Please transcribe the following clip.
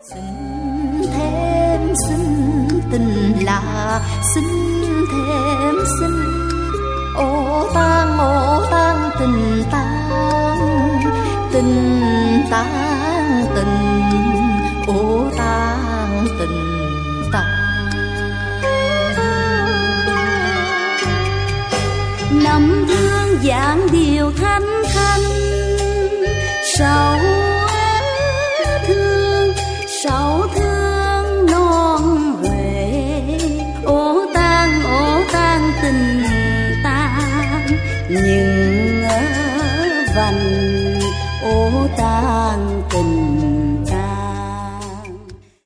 Xin tình lạ, xin thêm xin ô tan tình tan tình ô tan tình tan. Năm thương dạng điều thanh thanh, sầu thương non huệ, ô tan tình tan, nhưng vành ô tan